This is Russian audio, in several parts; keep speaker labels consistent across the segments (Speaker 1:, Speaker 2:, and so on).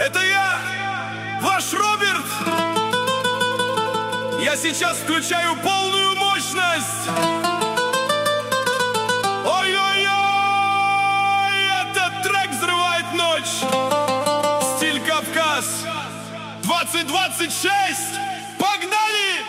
Speaker 1: Это я, ваш Роберт. Я сейчас включаю полную мощность. Ой-ой-ой, этот трек взрывает ночь. Стиль Кавказ 2026. Погнали!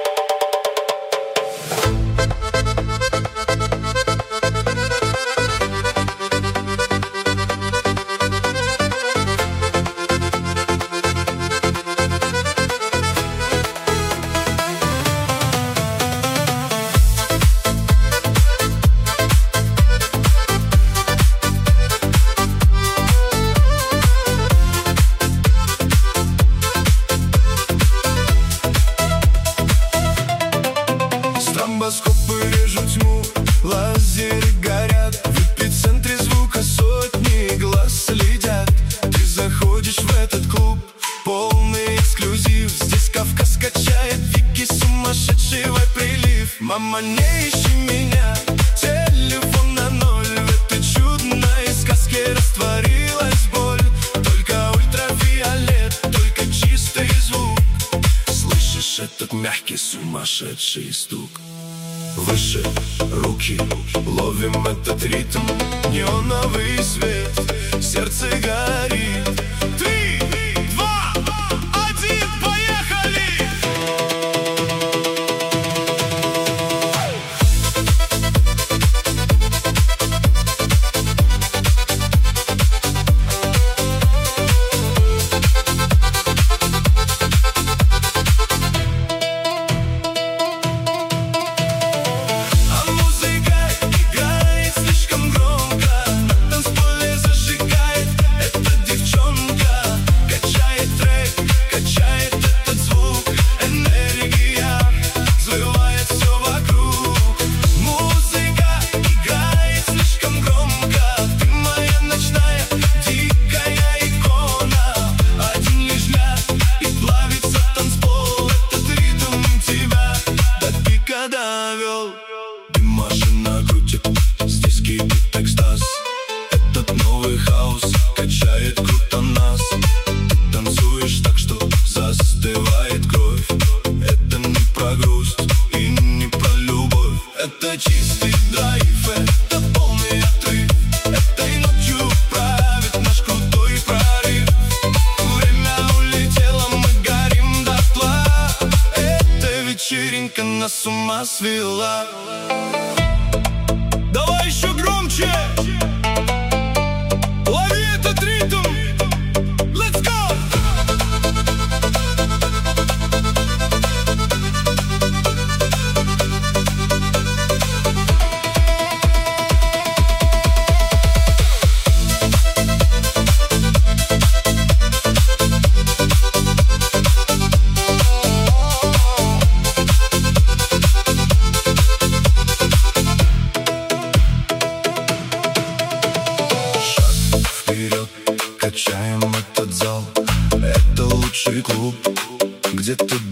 Speaker 2: Стромбоскопы режут тьму, лазеры горят. В эпицентре звука сотни глаз следят. Ты заходишь в этот клуб, полный эксклюзив. Здесь Кавказ качает вики, сумасшедший прилив. Мама, не ищи меня, телефон на ноль. В этой чудной сказке растворилась боль. Только ультрафиолет, только чистый звук. Слышишь этот мягкий сумасшедший стук? Выше руки, ловим этот ритм. Неоновый свет, сердце горит.
Speaker 1: 3, 2, 1, поехали!
Speaker 2: Довел. Ты машина крутит, здесь кипит экстаз. Этот новый хаос качает круто нас. Ты танцуешь так, что застывает кровь. Это не про грусть и не про любовь. Это чистый драйв, это полный отрыв. Этой ночью правит наш крутой прорыв. Время улетело, мы горим дотла. Эта вечеринка нас с ума свела.
Speaker 1: Давай еще громче! Лови этот ритм! Let's go!
Speaker 2: Качаем этот зал, это лучший клуб, где ты